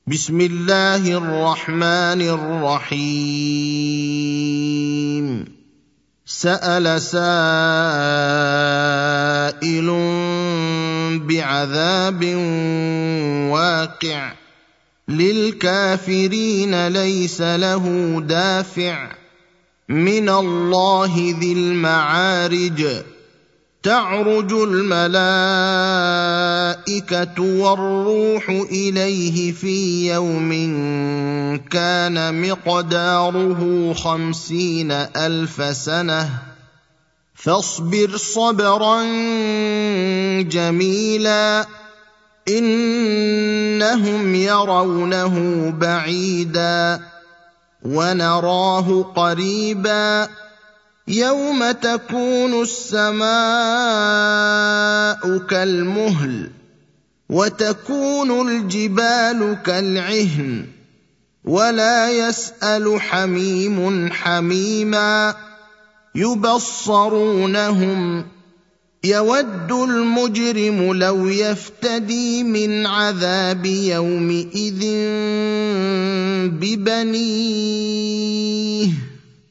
بسم الله الرحمن الرحيم. سأل سائل بعذاب واقع للكافرين ليس له دافع من الله ذي المعارج. تعرج الملائكة والروح إليه في يوم كان مقداره 50,000 سنة فاصبر صبرا جميلا إنهم يرونه بعيدا ونراه قريبا يوم تكون السماء كالمهل وتكون الجبال كالعهن ولا يسأل حميم حميما يبصرونهم يود المجرم لو يفتدي من عذاب يومئذ ببنيه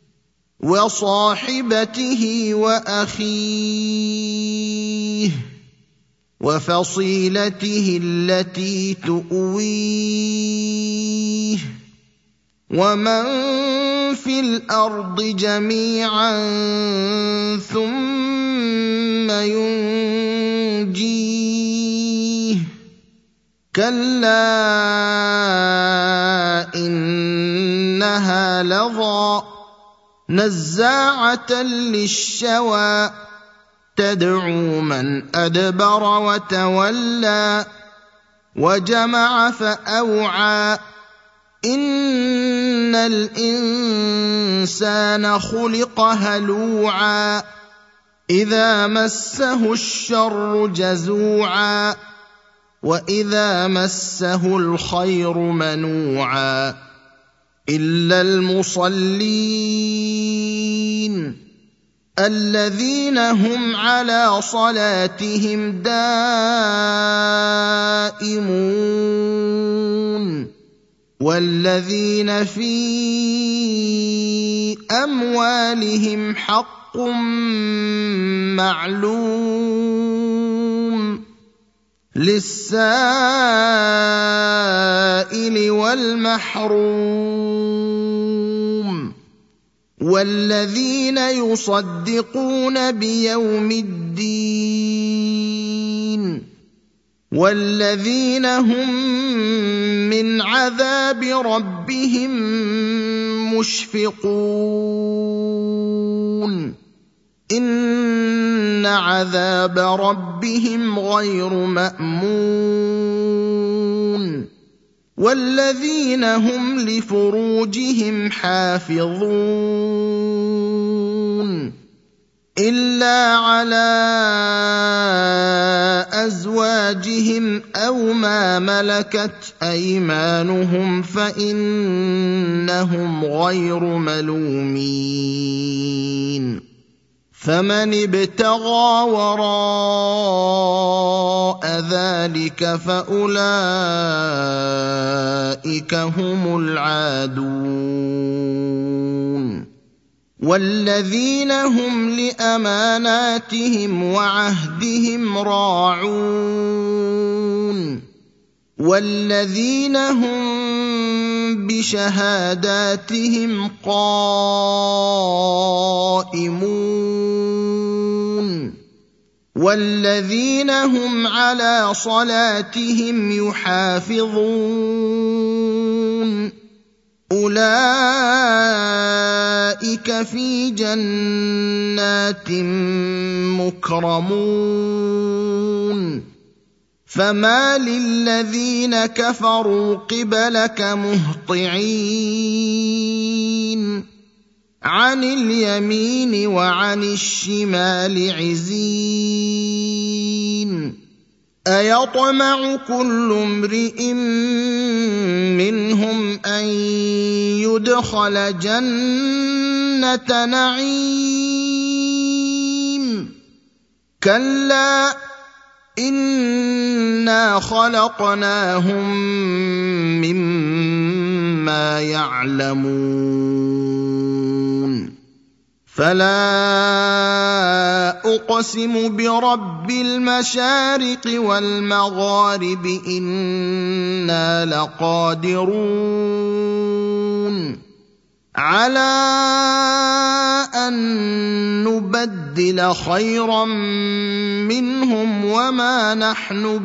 وصاحبته وأخيه وفصيلته التي تؤويه ومن في الأرض جميعا ثم ينجيه كلا إنها لظى نزاعة للشوى تدعو من أدبر وتولى وجمع فأوعى إن الإنسان خلق هلوعا إذا مسه الشر جزوعا وإذا مسه الخير منوعا إلا المصلين الذين هم على صلاتهم دائمون والذين في أموالهم حق معلوم للسائل والمحروم والذين يصدقون بيوم الدين والذين هم من عذاب ربهم مشفقون إن عذاب ربهم غير مأمون والذين هم لفروجهم حافظون إلا على أزواجهم أو ما ملكت أيمانهم فإنهم غير ملومين فمن ابتغى وراء ذلك فأولئك هم العادون والذين هم لأماناتهم وعهدهم راعون والذين هم بشهاداتهم قائمون والذين هم على صلاتهم يحافظون أولئك في جنات مكرمون فما للذين كفروا قبلك مهطعين عن اليمين وعن الشمال عزين أيطمع كل امرئ منهم أن يدخل جنة نعيم كلا إِنَّا خَلَقْنَاهُم مِّمَّا يَعْلَمُونَ فَلَا أُقْسِمُ بِرَبِّ الْمَشَارِقِ وَالْمَغَارِبِ إِنَّا لَقَادِرُونَ عَلَىٰ أَن نُّبَدِّلَ خَيْرًا مِّنْهُمْ وَمَا نَحْنُ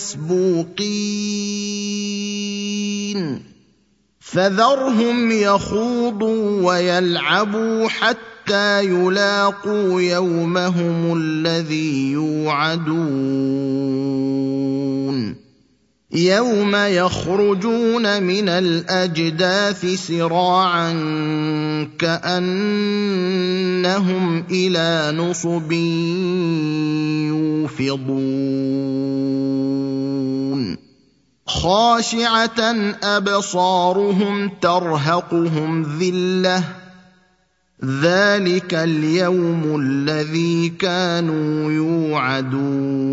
بِمَسْبُوقِينَ فَذَرْهُمْ يَخُوضُوا وَيَلْعَبُوا حَتَّىٰ يُلَاقُوا يَوْمَهُمُ الَّذِي يُوعَدُونَ يَوْمَ يَخْرُجُونَ مِنَ الْأَجْدَاثِ سِرَاعًا كَأَنَّهُمْ إِلَىٰ نُصُبٍ يُوفِضُونَ خَاشِعَةً أَبْصَارُهُمْ تَرْهَقُهُمْ ذِلَّةٌ ذَلِكَ الْيَوْمُ الَّذِي كَانُوا يُوعَدُونَ